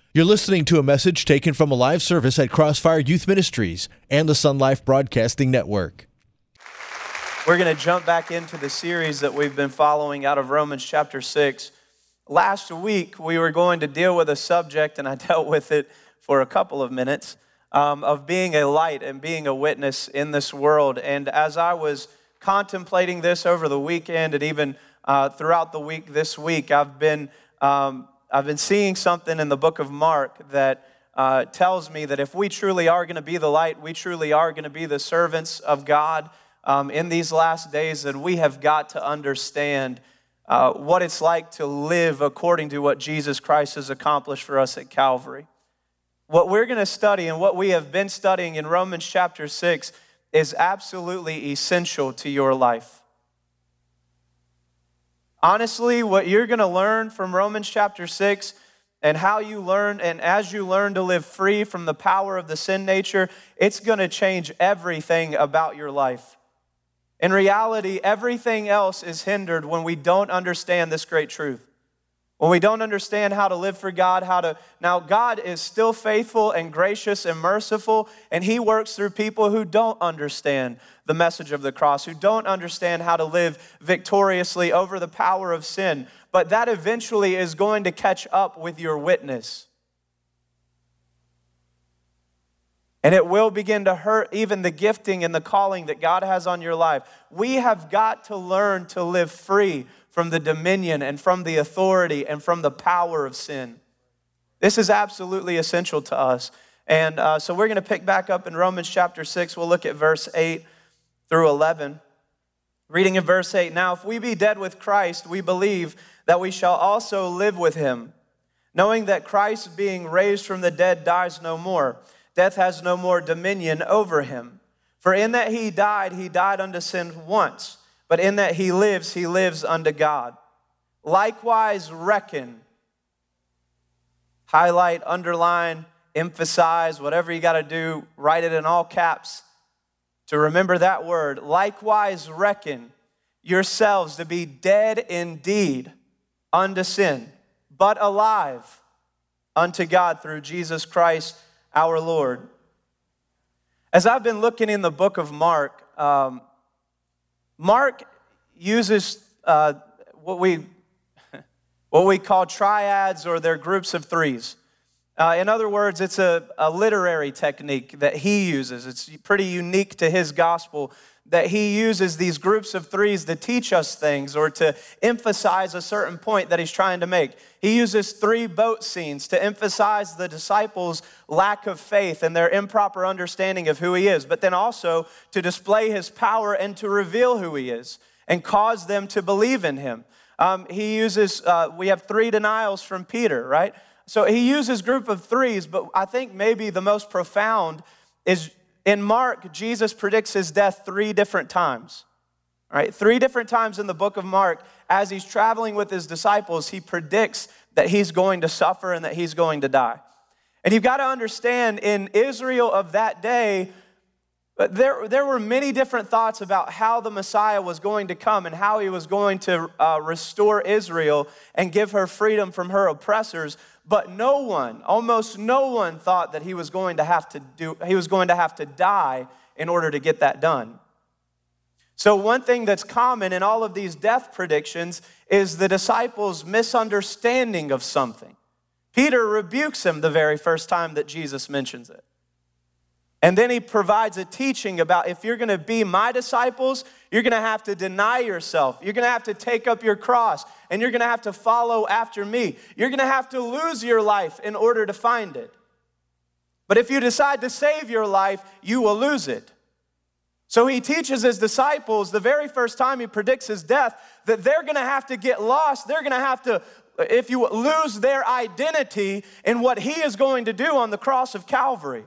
You're listening to a message taken from a live service at Crossfire Youth Ministries and the Sun Life Broadcasting Network. We're going to jump back into the series that we've been following out of Romans chapter 6. Last week, we were going to deal with a subject, and I dealt with it for a couple of minutes, of being a light and being a witness in this world. And as I was contemplating this over the weekend and even throughout the week this week, I've been seeing something in the book of Mark that tells me that if we truly are going to be the light, we truly are going to be the servants of God in these last days, then we have got to understand what it's like to live according to what Jesus Christ has accomplished for us at Calvary. What we're going to study and what we have been studying in Romans chapter 6 is absolutely essential to your life. Honestly, what you're going to learn from Romans chapter 6 and how you learn, and as you learn to live free from the power of the sin nature, it's going to change everything about your life. In reality, everything else is hindered when we don't understand this great truth. When we don't understand how to live for God, now God is still faithful and gracious and merciful, and He works through people who don't understand the message of the cross, who don't understand how to live victoriously over the power of sin. But that eventually is going to catch up with your witness. And it will begin to hurt even the gifting and the calling that God has on your life. We have got to learn to live free from the dominion and from the authority and from the power of sin. This is absolutely essential to us. And so we're going to pick back up in Romans chapter 6. We'll look at verse 8 through 11. Reading in verse 8, "Now if we be dead with Christ, we believe that we shall also live with him, knowing that Christ being raised from the dead dies no more. Death has no more dominion over him. For in that he died unto sin once. But in that he lives unto God. Likewise reckon," highlight, underline, emphasize, whatever you got to do, write it in all caps to remember that word. "Likewise reckon yourselves to be dead indeed unto sin, but alive unto God through Jesus Christ our Lord." As I've been looking in the book of Mark, Mark uses what we call triads, or their groups of threes. In other words, it's a literary technique that he uses. It's pretty unique to his gospel that he uses these groups of threes to teach us things or to emphasize a certain point that he's trying to make. He uses 3 boat scenes to emphasize the disciples' lack of faith and their improper understanding of who he is, but then also to display his power and to reveal who he is and cause them to believe in him. He uses, we have 3 denials from Peter, right? So he uses group of threes, but I think maybe the most profound is in Mark, Jesus predicts his death 3 different times. Right? 3 different times in the book of Mark, as he's traveling with his disciples, he predicts that he's going to suffer and that he's going to die. And you've got to understand, in Israel of that day, there were many different thoughts about how the Messiah was going to come and how he was going to restore Israel and give her freedom from her oppressors. But almost no one thought that he was going to have to die in order to get that done. So one thing that's common in all of these death predictions is the disciples' misunderstanding of something. Peter rebukes him the very first time that Jesus mentions it. And then he provides a teaching about, if you're going to be my disciples, you're going to have to deny yourself. You're going to have to take up your cross, and you're going to have to follow after me. You're going to have to lose your life in order to find it. But if you decide to save your life, you will lose it. So he teaches his disciples, the very first time he predicts his death, that they're going to have to get lost. They're going to have to, if you lose their identity in what he is going to do on the cross of Calvary.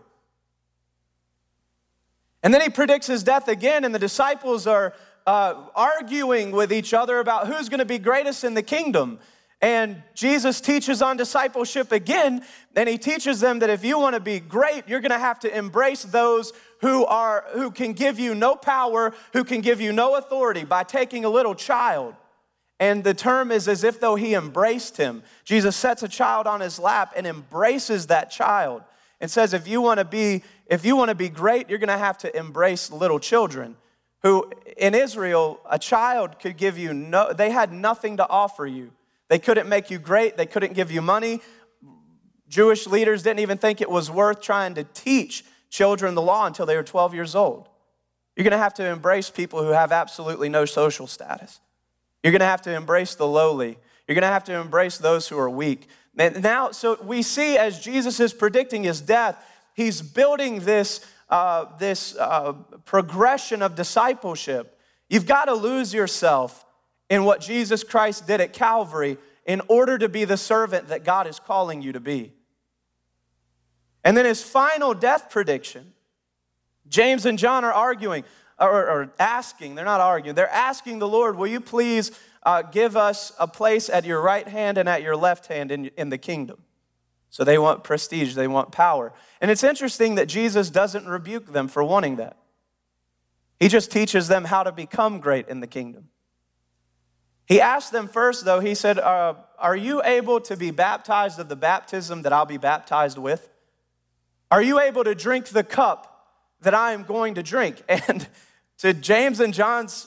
And then he predicts his death again, and the disciples are arguing with each other about who's going to be greatest in the kingdom. And Jesus teaches on discipleship again, and he teaches them that if you want to be great, you're going to have to embrace those who can give you no power, who can give you no authority, by taking a little child And the term is as if though he embraced him. Jesus sets a child on his lap and embraces that child and says, if you want to be great, you're going to have to embrace little children. Who in Israel, a child could give you they had nothing to offer you. They couldn't make you great. They couldn't give you money. Jewish leaders didn't even think it was worth trying to teach children the law until they were 12 years old. You're going to have to embrace people who have absolutely no social status. You're going to have to embrace the lowly. You're going to have to embrace those who are weak. And now, so we see as Jesus is predicting his death, he's building this progression of discipleship. You've got to lose yourself in what Jesus Christ did at Calvary in order to be the servant that God is calling you to be. And then his final death prediction, James and John are arguing, or asking, they're not arguing, they're asking the Lord, will you please give us a place at your right hand and at your left hand in the kingdom? So they want prestige, they want power. And it's interesting that Jesus doesn't rebuke them for wanting that. He just teaches them how to become great in the kingdom. He asked them first, though, he said, are you able to be baptized of the baptism that I'll be baptized with? Are you able to drink the cup that I am going to drink? And to James and John's,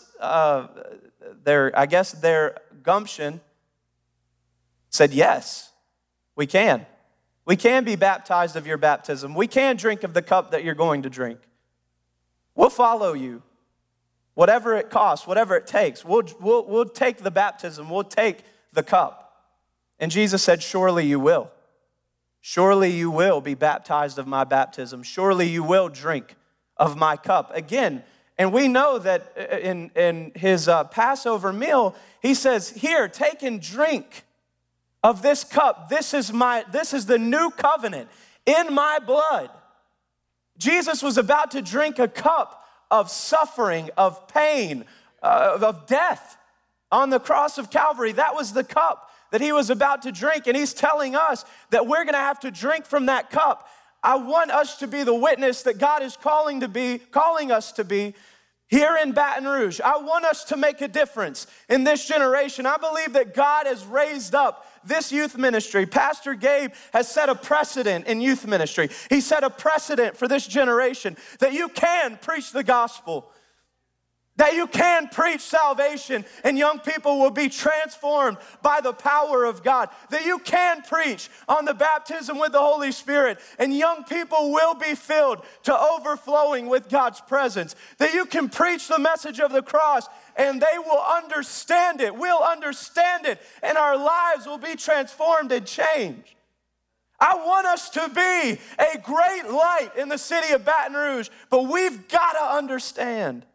their gumption said, yes, we can. We can be baptized of your baptism. We can drink of the cup that you're going to drink. We'll follow you. Whatever it costs, whatever it takes, we'll take the baptism, we'll take the cup. And Jesus said, surely you will. Surely you will be baptized of my baptism. Surely you will drink of my cup. Again, and we know that in his Passover meal, he says, here, take and drink of this cup. This is the new covenant in my blood. Jesus was about to drink a cup of suffering, of pain, of death on the cross of Calvary. That was the cup that he was about to drink. And he's telling us that we're going to have to drink from that cup. I want us to be the witness that God is calling us to be here in Baton Rouge. I want us to make a difference in this generation. I believe that God has raised up this youth ministry. Pastor Gabe has set a precedent in youth ministry. He set a precedent for this generation that you can preach the gospel, that you can preach salvation and young people will be transformed by the power of God, that you can preach on the baptism with the Holy Spirit and young people will be filled to overflowing with God's presence, that you can preach the message of the cross and they will understand it, we'll understand it, and our lives will be transformed and changed. I want us to be a great light in the city of Baton Rouge, but we've got to understand.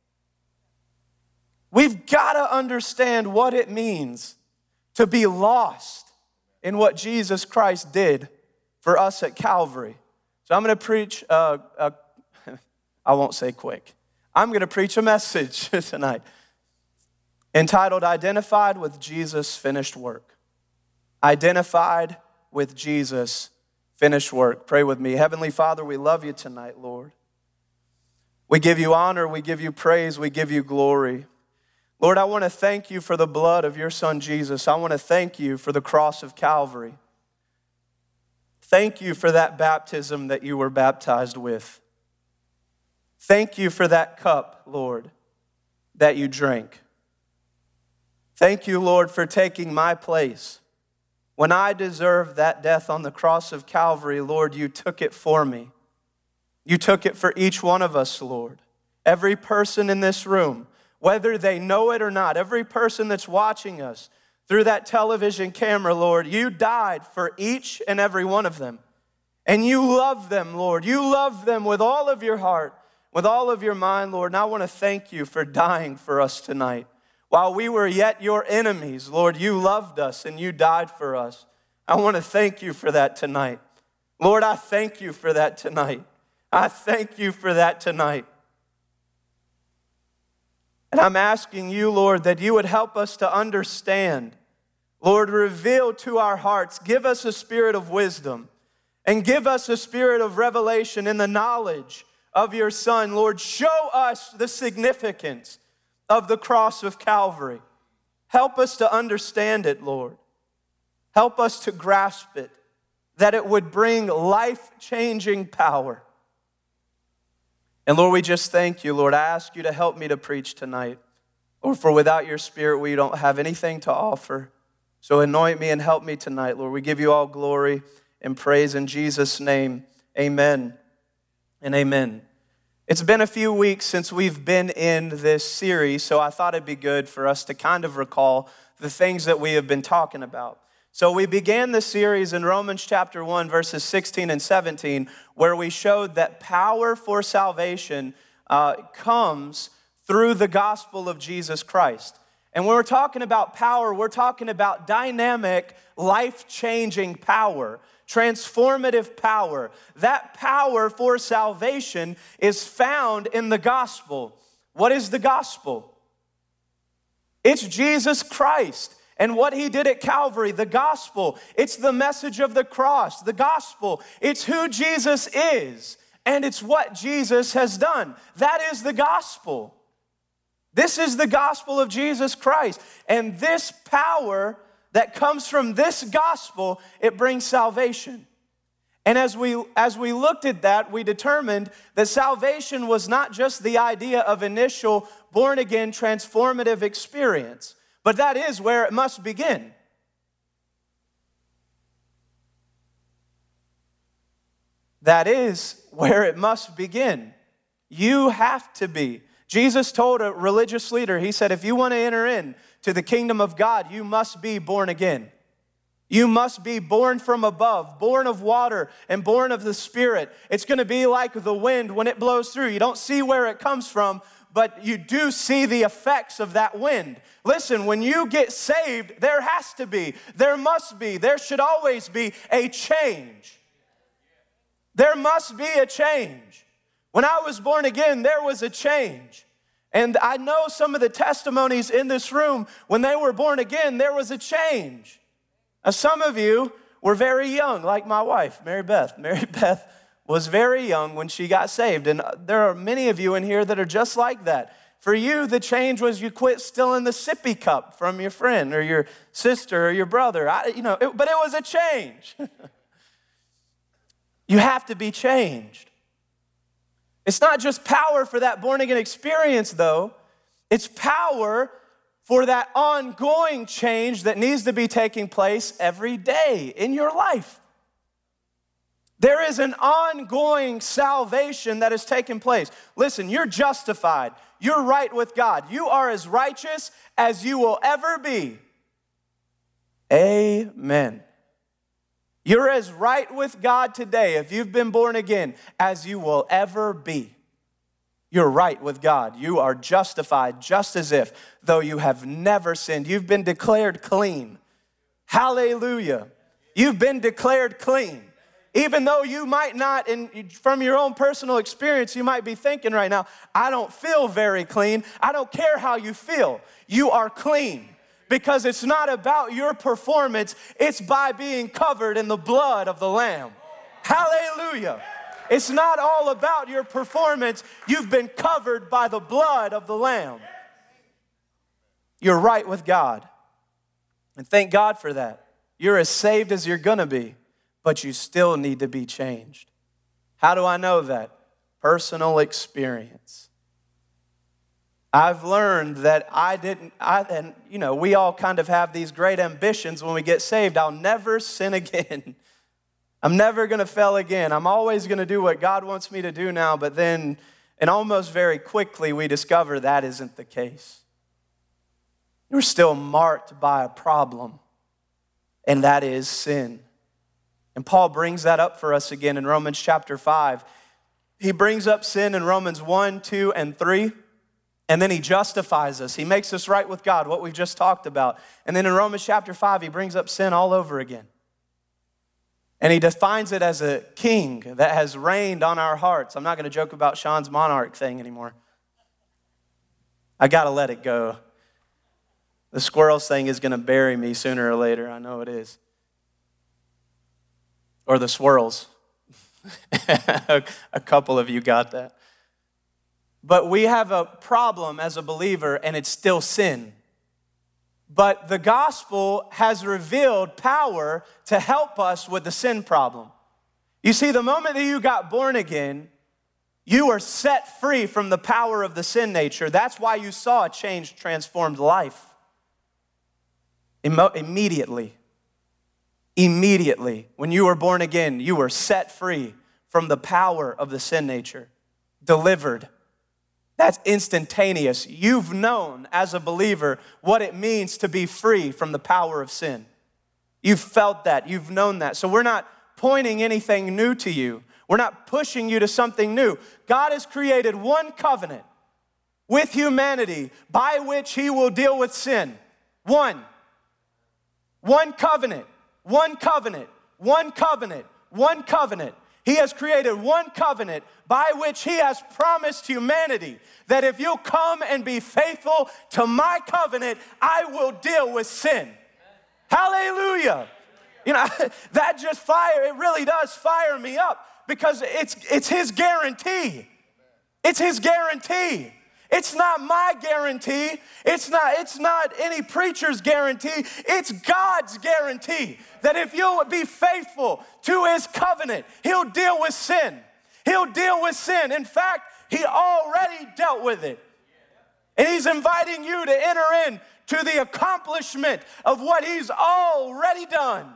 We've got to understand what it means to be lost in what Jesus Christ did for us at Calvary. So I'm going to preach, I won't say quick. I'm going to preach a message tonight entitled, Identified with Jesus' Finished Work. Identified with Jesus' finished work. Pray with me. Heavenly Father, we love you tonight, Lord. We give you honor, we give you praise, we give you glory. Lord, I want to thank you for the blood of your Son, Jesus. I want to thank you for the cross of Calvary. Thank you for that baptism that you were baptized with. Thank you for that cup, Lord, that you drank. Thank you, Lord, for taking my place. When I deserved that death on the cross of Calvary, Lord, you took it for me. You took it for each one of us, Lord. Every person in this room, whether they know it or not, every person that's watching us through that television camera, Lord, you died for each and every one of them. And you love them, Lord. You love them with all of your heart, with all of your mind, Lord. And I want to thank you for dying for us tonight. While we were yet your enemies, Lord, you loved us and you died for us. I want to thank you for that tonight. Lord, I thank you for that tonight. I thank you for that tonight. And I'm asking you, Lord, that you would help us to understand. Lord, reveal to our hearts, give us a spirit of wisdom and give us a spirit of revelation in the knowledge of your Son. Lord, show us the significance of the cross of Calvary. Help us to understand it, Lord. Help us to grasp it, that it would bring life-changing power. And Lord, we just thank you, Lord. I ask you to help me to preach tonight. Lord, for without your Spirit, we don't have anything to offer. So anoint me and help me tonight, Lord. We give you all glory and praise in Jesus' name. Amen and amen. It's been a few weeks since we've been in this series, so I thought it'd be good for us to kind of recall the things that we have been talking about. So we began this series in Romans chapter 1, verses 16 and 17, where we showed that power for salvation comes through the gospel of Jesus Christ. And when we're talking about power, we're talking about dynamic, life-changing power, transformative power. That power for salvation is found in the gospel. What is the gospel? It's Jesus Christ and what he did at Calvary, the gospel. It's the message of the cross, the gospel. It's who Jesus is, and it's what Jesus has done. That is the gospel. This is the gospel of Jesus Christ. And this power that comes from this gospel, it brings salvation. And as we looked at that, we determined that salvation was not just the idea of initial born-again transformative experience, but that is where it must begin. That is where it must begin. You have to be. Jesus told a religious leader, he said, if you want to enter in to the kingdom of God, you must be born again. You must be born from above, born of water and born of the Spirit. It's going to be like the wind when it blows through. You don't see where it comes from, but you do see the effects of that wind. Listen, when you get saved, there has to be, there must be, there should always be a change. There must be a change. When I was born again, there was a change. And I know some of the testimonies in this room, when they were born again, there was a change. Now, some of you were very young, like my wife, Mary Beth. Mary Beth was very young when she got saved. And there are many of you in here that are just like that. For you, the change was you quit stealing the sippy cup from your friend or your sister or your brother. But it was a change. You have to be changed. It's not just power for that born-again experience, though. It's power for that ongoing change that needs to be taking place every day in your life. There is an ongoing salvation that is taking place. Listen, you're justified. You're right with God. You are as righteous as you will ever be. Amen. You're as right with God today, if you've been born again, as you will ever be. You're right with God. You are justified just as if, though you have never sinned. You've been declared clean. Hallelujah. You've been declared clean. Even though you might not, and from your own personal experience, you might be thinking right now, I don't feel very clean. I don't care how you feel. You are clean. Because it's not about your performance, it's by being covered in the blood of the Lamb. Hallelujah. It's not all about your performance. You've been covered by the blood of the Lamb. You're right with God. And thank God for that. You're as saved as you're going to be, but you still need to be changed. How do I know that? Personal experience. I've learned that we all kind of have these great ambitions when we get saved. I'll never sin again. I'm never going to fail again. I'm always going to do what God wants me to do now. But then, and almost very quickly, we discover that isn't the case. We're still marked by a problem, and that is sin. And Paul brings that up for us again in Romans chapter 5. He brings up sin in Romans 1, 2, and 3. And then he justifies us. He makes us right with God, what we've just talked about. And then in Romans chapter 5, he brings up sin all over again. And he defines it as a king that has reigned on our hearts. I'm not going to joke about Sean's monarch thing anymore. I got to let it go. The squirrels thing is going to bury me sooner or later. I know it is. Or the swirls. A couple of you got that. But we have a problem as a believer, and it's still sin. But the gospel has revealed power to help us with the sin problem. You see, the moment that you got born again, you were set free from the power of the sin nature. That's why you saw a changed, transformed life. Immediately, when you were born again, you were set free from the power of the sin nature. Delivered. That's instantaneous. You've known as a believer what it means to be free from the power of sin. You've felt that. You've known that. So we're not pointing anything new to you. We're not pushing you to something new. God has created one covenant with humanity by which he will deal with sin. One covenant. He has created one covenant by which he has promised humanity that if you'll come and be faithful to my covenant, I will deal with sin. Hallelujah. You know, that just it really does fire me up because it's his guarantee. It's his guarantee. It's not my guarantee. It's not any preacher's guarantee. It's God's guarantee that if you'll be faithful to his covenant, he'll deal with sin. He'll deal with sin. In fact, he already dealt with it. And he's inviting you to enter in to the accomplishment of what he's already done.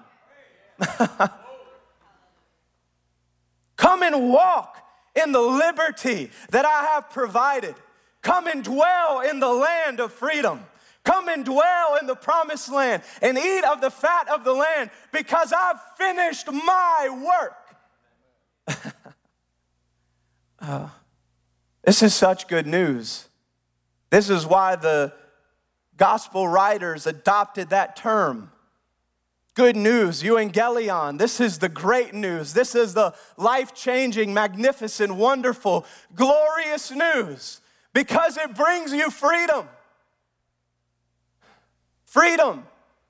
Come and walk in the liberty that I have provided. Come and dwell in the land of freedom. Come and dwell in the promised land and eat of the fat of the land because I've finished my work. This is such good news. This is why the gospel writers adopted that term. Good news, euangelion. This is the great news. This is the life-changing, magnificent, wonderful, glorious news because it brings you freedom. Freedom.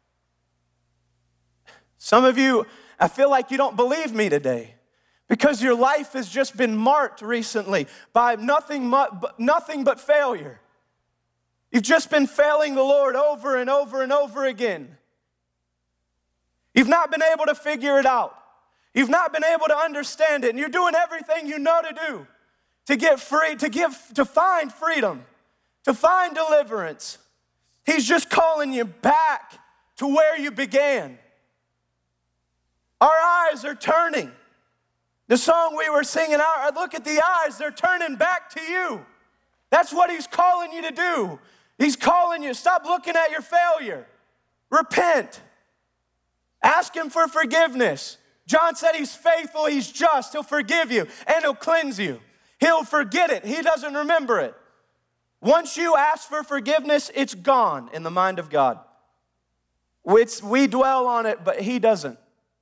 Some of you, I feel like you don't believe me today because your life has just been marked recently by nothing but failure. You've just been failing the Lord over and over and over again. You've not been able to figure it out. You've not been able to understand it, and you're doing everything you know to do to get free, to find freedom, to find deliverance. He's just calling you back to where you began. Our eyes are turning. The song we were singing, look at the eyes, they're turning back to you. That's what he's calling you to do. He's calling you, stop looking at your failure. Repent. Ask him for forgiveness. John said he's faithful, he's just, he'll forgive you, and he'll cleanse you. He'll forget it, he doesn't remember it. Once you ask for forgiveness, it's gone in the mind of God. We dwell on it, but he doesn't.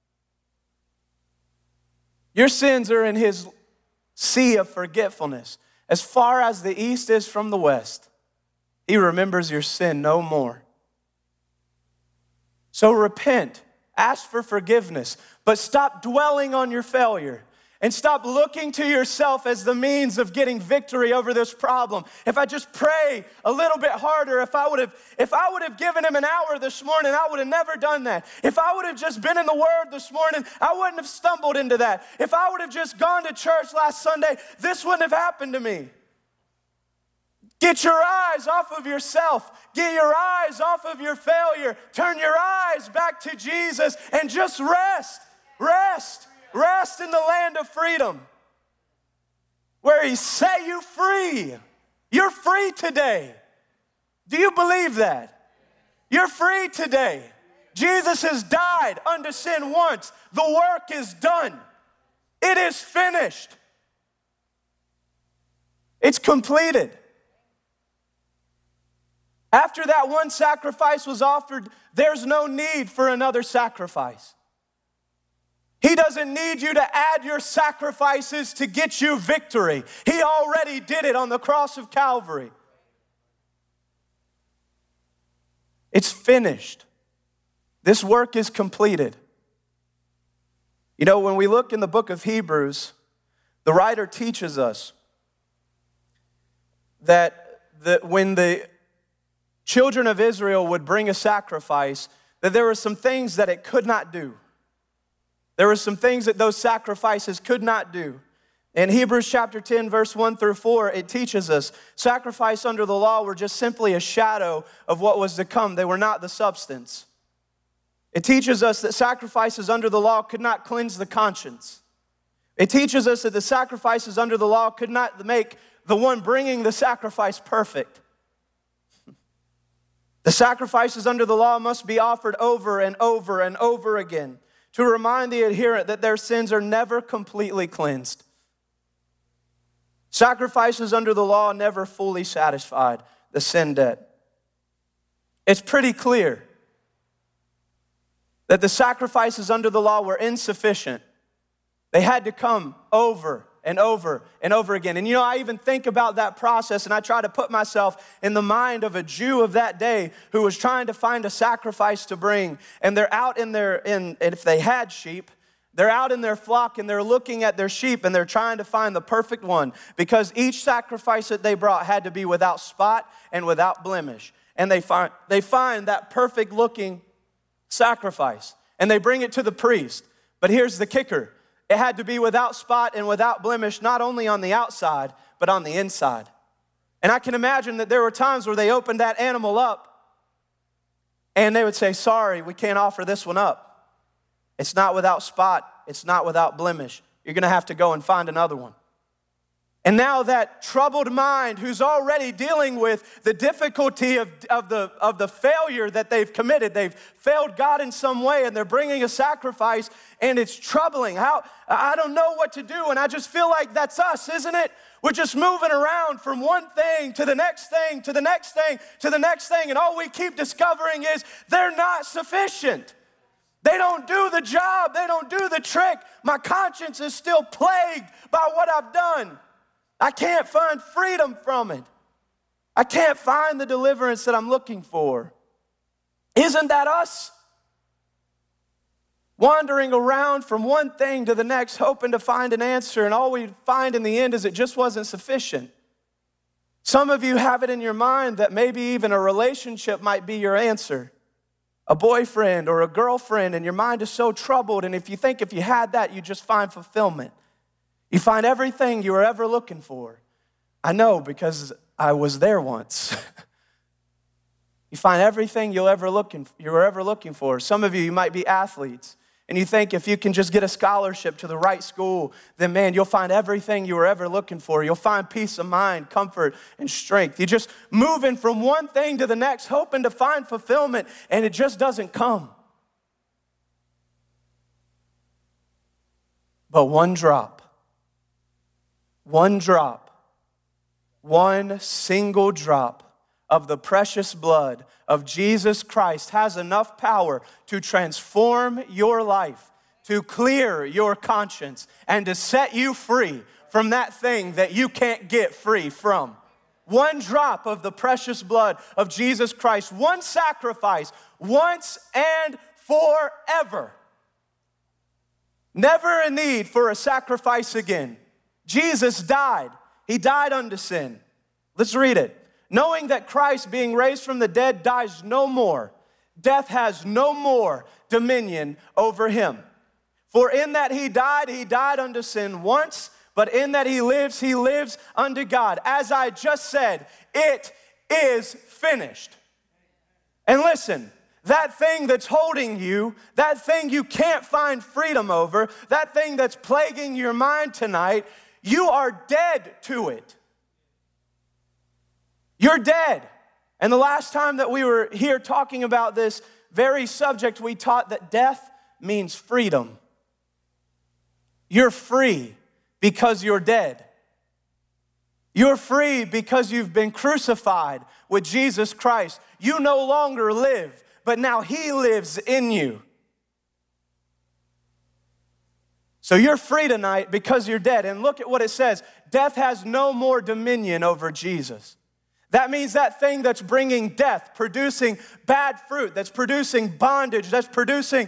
Your sins are in his sea of forgetfulness. As far as the east is from the west, he remembers your sin no more. So repent, ask for forgiveness, but stop dwelling on your failure. And stop looking to yourself as the means of getting victory over this problem. If I just pray a little bit harder, if I would have given him an hour this morning, I would have never done that. If I would have just been in the Word this morning, I wouldn't have stumbled into that. If I would have just gone to church last Sunday, this wouldn't have happened to me. Get your eyes off of yourself. Get your eyes off of your failure. Turn your eyes back to Jesus and just rest. Rest. Rest in the land of freedom where he set you free. You're free today. Do you believe that? You're free today. Jesus has died unto sin once. The work is done. It is finished. It's completed. After that one sacrifice was offered, there's no need for another sacrifice. He doesn't need you to add your sacrifices to get you victory. He already did it on the cross of Calvary. It's finished. This work is completed. You know, when we look in the book of Hebrews, the writer teaches us that when the children of Israel would bring a sacrifice, that there were some things that it could not do. There were some things that those sacrifices could not do. In Hebrews chapter 10, verse 1 through 4, it teaches us sacrifice under the law were just simply a shadow of what was to come. They were not the substance. It teaches us that sacrifices under the law could not cleanse the conscience. It teaches us that the sacrifices under the law could not make the one bringing the sacrifice perfect. The sacrifices under the law must be offered over and over and over again to remind the adherent that their sins are never completely cleansed. Sacrifices under the law never fully satisfied the sin debt. It's pretty clear that the sacrifices under the law were insufficient. They had to come over and over and over again. And I even think about that process, and I try to put myself in the mind of a Jew of that day who was trying to find a sacrifice to bring. And they're out and if they had sheep, they're out in their flock and they're looking at their sheep and they're trying to find the perfect one, because each sacrifice that they brought had to be without spot and without blemish. And they find that perfect looking sacrifice and they bring it to the priest. But here's the kicker. It had to be without spot and without blemish, not only on the outside, but on the inside. And I can imagine that there were times where they opened that animal up and they would say, sorry, we can't offer this one up. It's not without spot. It's not without blemish. You're going to have to go and find another one. And now that troubled mind who's already dealing with the difficulty of the failure that they've committed, they've failed God in some way and they're bringing a sacrifice and it's troubling. I don't know what to do, and I just feel like that's us, isn't it? We're just moving around from one thing to the next thing, to the next thing, to the next thing, and all we keep discovering is they're not sufficient. They don't do the job. They don't do the trick. My conscience is still plagued by what I've done. I can't find freedom from it. I can't find the deliverance that I'm looking for. Isn't that us? Wandering around from one thing to the next, hoping to find an answer, and all we find in the end is it just wasn't sufficient. Some of you have it in your mind that maybe even a relationship might be your answer. A boyfriend or a girlfriend, and your mind is so troubled, and if you think if you had that, you just find fulfillment. You find everything you were ever looking for. I know, because I was there once. You find everything you were ever looking for. Some of you might be athletes, and you think if you can just get a scholarship to the right school, then man, you'll find everything you were ever looking for. You'll find peace of mind, comfort, and strength. You're just moving from one thing to the next, hoping to find fulfillment, and it just doesn't come. But one single drop of the precious blood of Jesus Christ has enough power to transform your life, to clear your conscience, and to set you free from that thing that you can't get free from. One drop of the precious blood of Jesus Christ, one sacrifice, once and forever. Never a need for a sacrifice again. Jesus died. He died unto sin. Let's read it. Knowing that Christ, being raised from the dead, dies no more. Death has no more dominion over him. For in that he died unto sin once, but in that he lives unto God. As I just said, it is finished. And listen, that thing that's holding you, that thing you can't find freedom over, that thing that's plaguing your mind tonight, you are dead to it. You're dead. And the last time that we were here talking about this very subject, we taught that death means freedom. You're free because you're dead. You're free because you've been crucified with Jesus Christ. You no longer live, but now he lives in you. So you're free tonight because you're dead. And look at what it says. Death has no more dominion over Jesus. That means that thing that's bringing death, producing bad fruit, that's producing bondage, that's producing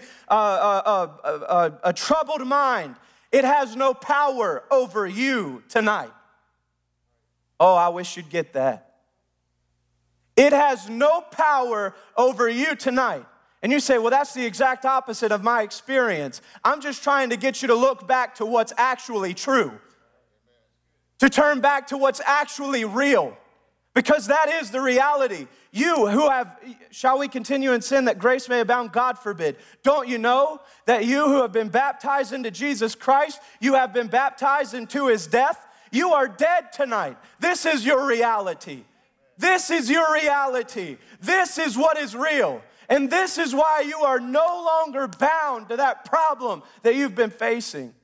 a troubled mind, it has no power over you tonight. Oh, I wish you'd get that. It has no power over you tonight. And you say, well, that's the exact opposite of my experience. I'm just trying to get you to look back to what's actually true. To turn back to what's actually real. Because that is the reality. You who have, shall we continue in sin that grace may abound? God forbid. Don't you know that you who have been baptized into Jesus Christ, you have been baptized into his death? You are dead tonight. This is your reality. This is your reality. This is what is real. And this is why you are no longer bound to that problem that you've been facing.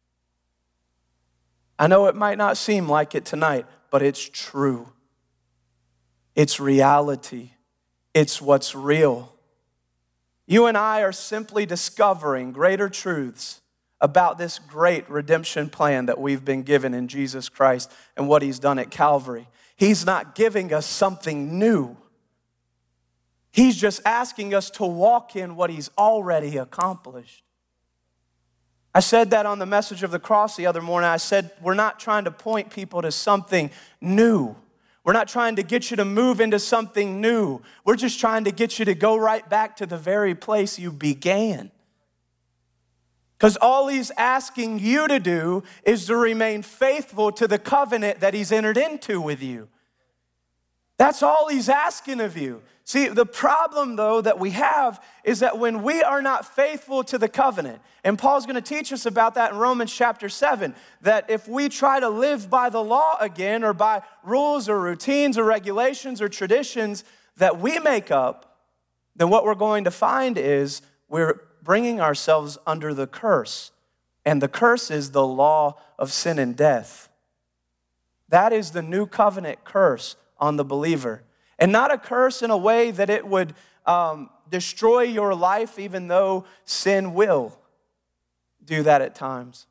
I know it might not seem like it tonight, but it's true. It's reality. It's what's real. You and I are simply discovering greater truths about this great redemption plan that we've been given in Jesus Christ and what he's done at Calvary. He's not giving us something new. He's just asking us to walk in what he's already accomplished. I said that on the message of the cross the other morning. I said, we're not trying to point people to something new. We're not trying to get you to move into something new. We're just trying to get you to go right back to the very place you began. Because all he's asking you to do is to remain faithful to the covenant that he's entered into with you. That's all he's asking of you. See, the problem, though, that we have is that when we are not faithful to the covenant, and Paul's going to teach us about that in Romans chapter 7, that if we try to live by the law again or by rules or routines or regulations or traditions that we make up, then what we're going to find is we're bringing ourselves under the curse. And the curse is the law of sin and death. That is the new covenant curse on the believer. And not a curse in a way that it would destroy your life, even though sin will do that at times.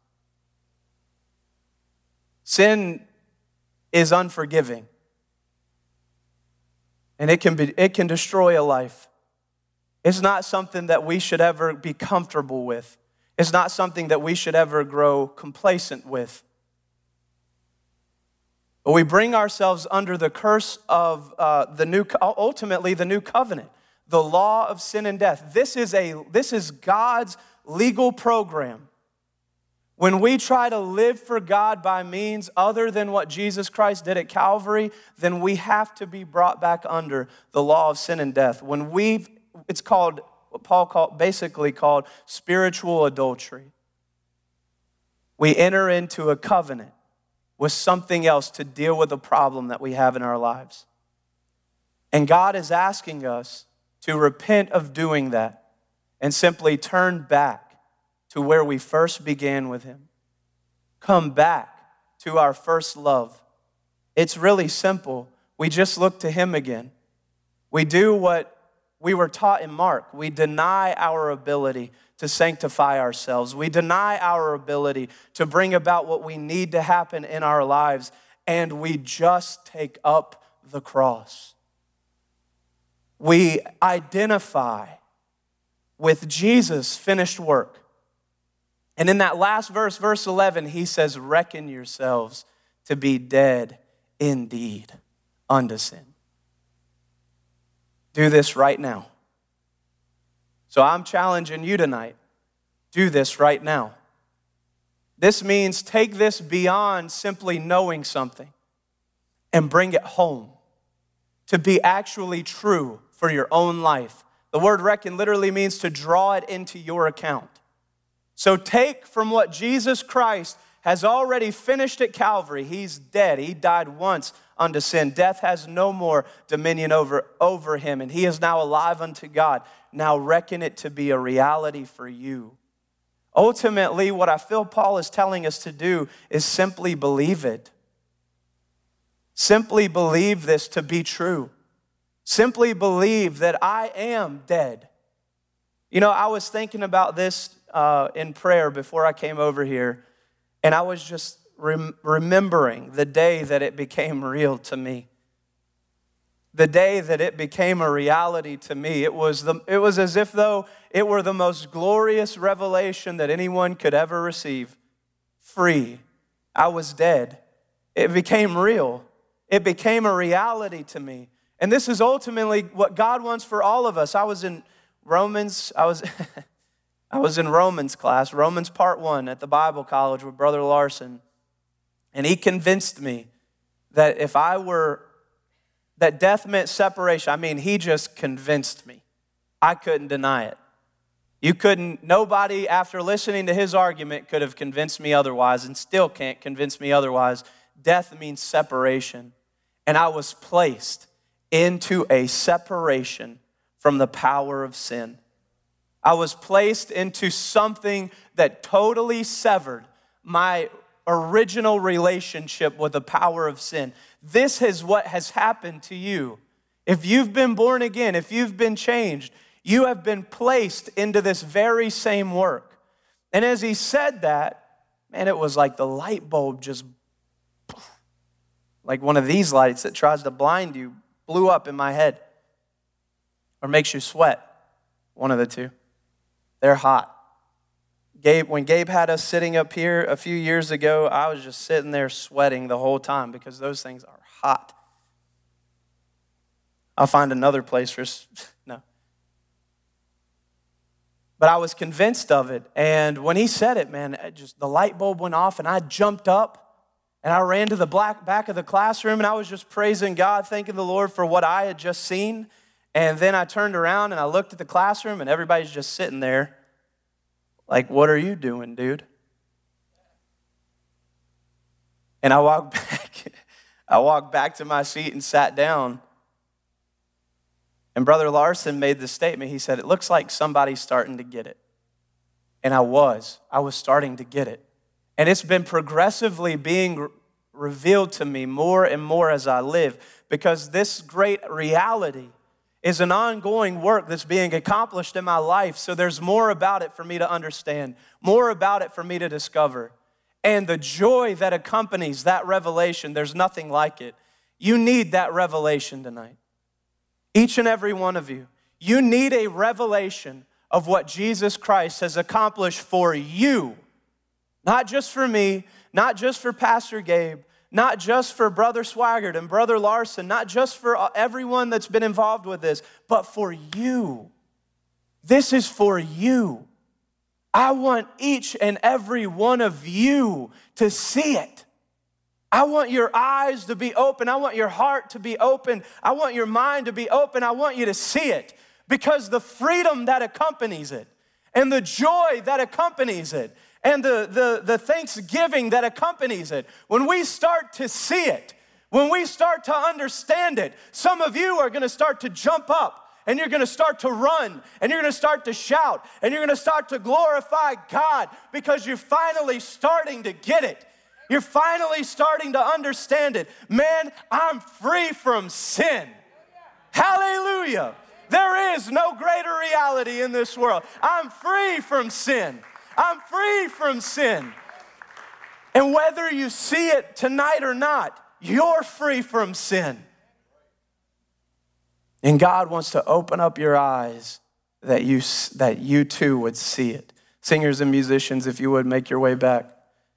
Sin is unforgiving. And it can destroy a life. It's not something that we should ever be comfortable with. It's not something that we should ever grow complacent with. But we bring ourselves under the curse of ultimately the new covenant, the law of sin and death. This is God's legal program. When we try to live for God by means other than what Jesus Christ did at Calvary, then we have to be brought back under the law of sin and death. It's called what Paul basically called spiritual adultery. We enter into a covenant with something else to deal with the problem that we have in our lives. And God is asking us to repent of doing that and simply turn back to where we first began with him. Come back to our first love. It's really simple. We just look to him again. We do what we were taught in Mark. We deny our ability to sanctify ourselves. We deny our ability to bring about what we need to happen in our lives, and we just take up the cross. We identify with Jesus' finished work. And in that last verse, verse 11, he says, reckon yourselves to be dead indeed unto sin. Do this right now. So I'm challenging you tonight. Do this right now. This means take this beyond simply knowing something and bring it home to be actually true for your own life. The word reckon literally means to draw it into your account. So take from what Jesus Christ has already finished at Calvary. He's dead. He died once unto sin. Death has no more dominion over him, and he is now alive unto God. Now reckon it to be a reality for you. Ultimately, what I feel Paul is telling us to do is simply believe it. Simply believe this to be true. Simply believe that I am dead. You know, I was thinking about this in prayer before I came over here, and I was just remembering the day that it became real to me. The day that it became a reality to me. It was as if though it were the most glorious revelation that anyone could ever receive. Free. I was dead. It became real. It became a reality to me. And this is ultimately what God wants for all of us. I was in Romans class, Romans part 1 at the Bible college with Brother Larson. And he convinced me that that death meant separation. I mean, he just convinced me. I couldn't deny it. Nobody after listening to his argument could have convinced me otherwise, and still can't convince me otherwise. Death means separation. And I was placed into a separation from the power of sin. I was placed into something that totally severed my original relationship with the power of sin. This is what has happened to you. If you've been born again, if you've been changed, you have been placed into this very same work. And as he said that, man, it was like the light bulb just, like one of these lights that tries to blind you, blew up in my head. Or makes you sweat. One of the two. They're hot. When Gabe had us sitting up here a few years ago, I was just sitting there sweating the whole time because those things are hot. I'll find another place for, no. But I was convinced of it. And when he said it, man, the light bulb went off and I jumped up and I ran to the back of the classroom and I was just praising God, thanking the Lord for what I had just seen. And then I turned around and I looked at the classroom and everybody's just sitting there. Like, what are you doing, dude? And I walked back to my seat and sat down. And Brother Larson made the statement. He said, it looks like somebody's starting to get it. And I was starting to get it. And it's been progressively being revealed to me more and more as I live, because this great reality is an ongoing work that's being accomplished in my life. So there's more about it for me to understand, more about it for me to discover. And the joy that accompanies that revelation, there's nothing like it. You need that revelation tonight. Each and every one of you. You need a revelation of what Jesus Christ has accomplished for you. Not just for me, not just for Pastor Gabe, not just for Brother Swaggart and Brother Larson, not just for everyone that's been involved with this, but for you. This is for you. I want each and every one of you to see it. I want your eyes to be open. I want your heart to be open. I want your mind to be open. I want you to see it, because the freedom that accompanies it and the joy that accompanies it and the thanksgiving that accompanies it, when we start to see it, when we start to understand it, some of you are going to start to jump up and you're going to start to run and you're going to start to shout and you're going to start to glorify God, because you're finally starting to get it. You're finally starting to understand it. Man, I'm free from sin. Hallelujah. There is no greater reality in this world. I'm free from sin. I'm free from sin. And whether you see it tonight or not, you're free from sin. And God wants to open up your eyes that you too would see it. Singers and musicians, if you would, make your way back.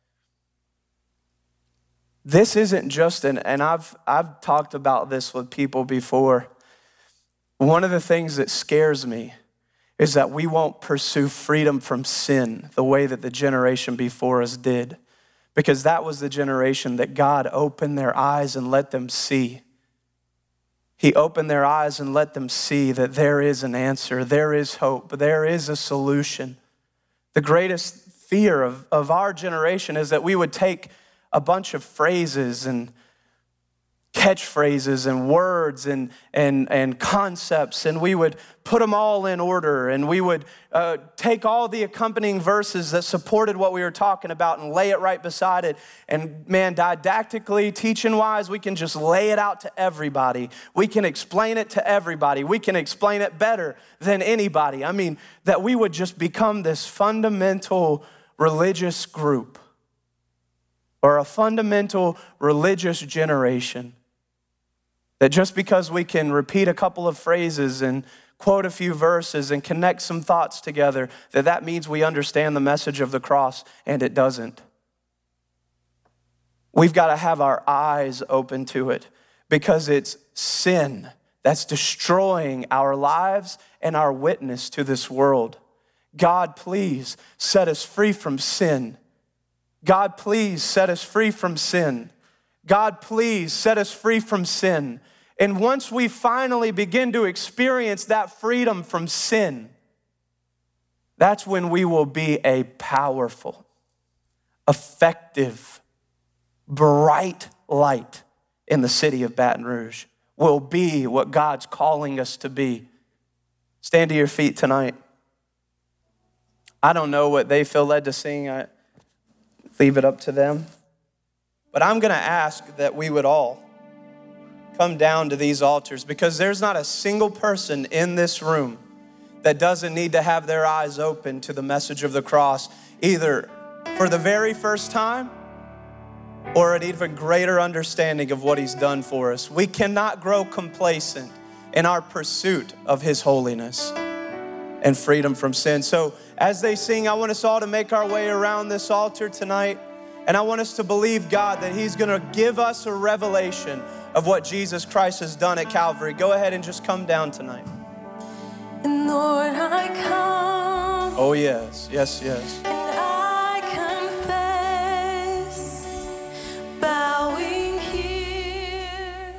This isn't just and I've talked about this with people before. One of the things that scares me is that we won't pursue freedom from sin the way that the generation before us did, because that was the generation that God opened their eyes and let them see. He opened their eyes and let them see that there is an answer, there is hope, there is a solution. The greatest fear of our generation is that we would take a bunch of phrases and catchphrases and words and concepts, and we would put them all in order, and we would take all the accompanying verses that supported what we were talking about and lay it right beside it. And man, didactically, teaching-wise, we can just lay it out to everybody. We can explain it to everybody. We can explain it better than anybody. I mean, that we would just become this fundamental religious group or a fundamental religious generation. That just because we can repeat a couple of phrases and quote a few verses and connect some thoughts together, that means we understand the message of the cross, and it doesn't. We've got to have our eyes open to it, because it's sin that's destroying our lives and our witness to this world. God, please set us free from sin. God, please set us free from sin. God, please set us free from sin. And once we finally begin to experience that freedom from sin, that's when we will be a powerful, effective, bright light in the city of Baton Rouge. Will be what God's calling us to be. Stand to your feet tonight. I don't know what they feel led to sing. I leave it up to them. But I'm going to ask that we would all come down to these altars, because there's not a single person in this room that doesn't need to have their eyes open to the message of the cross, either for the very first time or an even greater understanding of what he's done for us. We cannot grow complacent in our pursuit of his holiness and freedom from sin. So as they sing, I want us all to make our way around this altar tonight. And I want us to believe God that he's going to give us a revelation of what Jesus Christ has done at Calvary. Go ahead and just come down tonight. And Lord, I come. Oh, yes, yes, yes. And I confess, bowing here.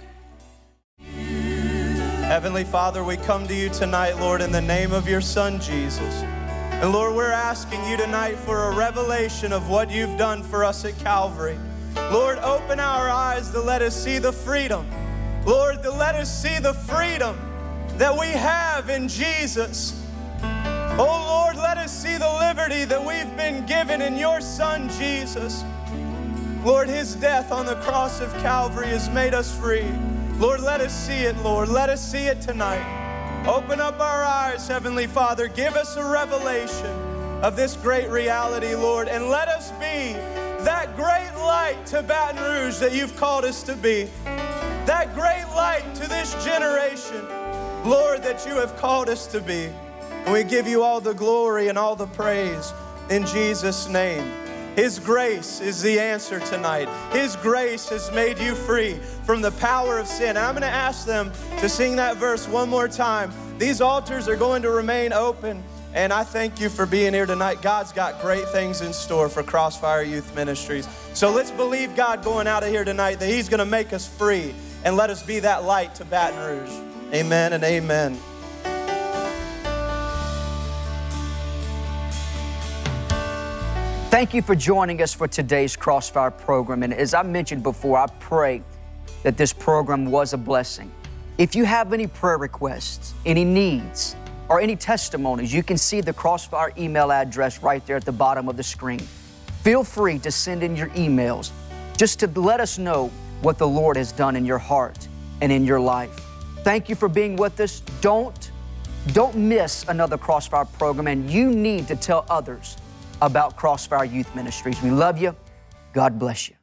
Heavenly Father, we come to you tonight, Lord, in the name of your Son, Jesus. And Lord, we're asking you tonight for a revelation of what you've done for us at Calvary. Lord, open our eyes to let us see the freedom. Lord, to let us see the freedom that we have in Jesus. Oh Lord, let us see the liberty that we've been given in your Son, Jesus. Lord, his death on the cross of Calvary has made us free. Lord, let us see it, Lord. Let us see it tonight. Open up our eyes, Heavenly Father. Give us a revelation of this great reality, Lord, and let us be that great light to Baton Rouge that you've called us to be. That great light to this generation, Lord, that you have called us to be. And we give you all the glory and all the praise in Jesus' name. His grace is the answer tonight. His grace has made you free from the power of sin. And I'm going to ask them to sing that verse one more time. These altars are going to remain open. And I thank you for being here tonight. God's got great things in store for Crossfire Youth Ministries. So let's believe God going out of here tonight that he's going to make us free and let us be that light to Baton Rouge. Amen and amen. Thank you for joining us for today's Crossfire program. And as I mentioned before, I pray that this program was a blessing. If you have any prayer requests, any needs, or any testimonies, you can see the Crossfire email address right there at the bottom of the screen. Feel free to send in your emails just to let us know what the Lord has done in your heart and in your life. Thank you for being with us. Don't miss another Crossfire program, and you need to tell others about Crossfire Youth Ministries. We love you. God bless you.